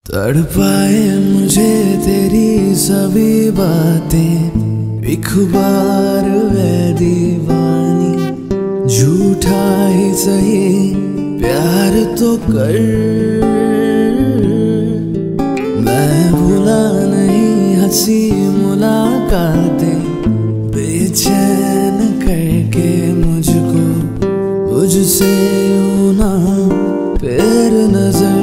तड़पाए मुझे तेरी सभी बातें, एक बार वे दीवानी। झूठा ही सही प्यार तो कर, मैं भूला नहीं हंसी मुलाकातें, बेचैन करके मुझको मुझसे यूं ना फिर नजर।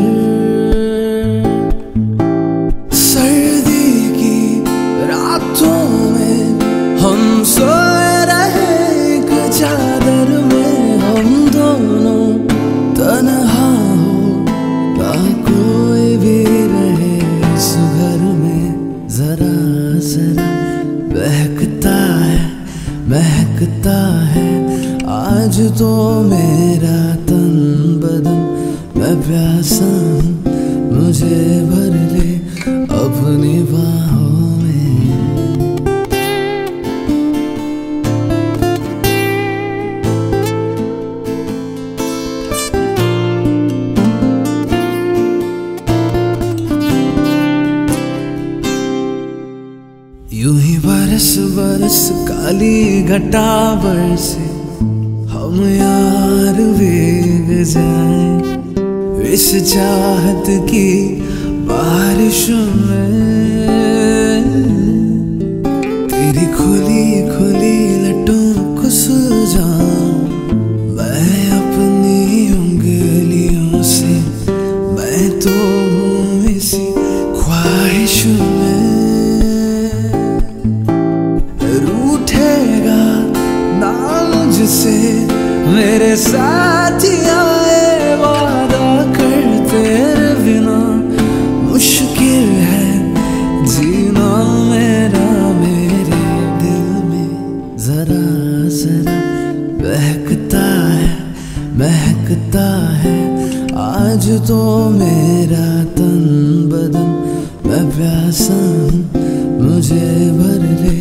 हम सोए रहे एक चादर में, हम दोनों तन्हा हो ना कोई भी रहे इस घर में। जरा जरा महकता है आज तो मेरा तन बदन। मैं प्यासा हूँ, मुझे भर ले अपनी बाहों में। यूं ही बरस बरस काली घटा बरसे, हम यार भीग जाएं इस चाहत की बारिश में। तेरी खुली खुली लटों को सुलझाऊं मैं अपनी उंगलियों से। मैं तो हूँ इसी ख्वाहिश में। से मेरे साथ आए वादा करते बिना, मुश्किल है जीना मेरा मेरे दिल में। जरा जरा महकता है आज तो मेरा तन बदन। मैं प्यासा हूँ, मुझे भर ले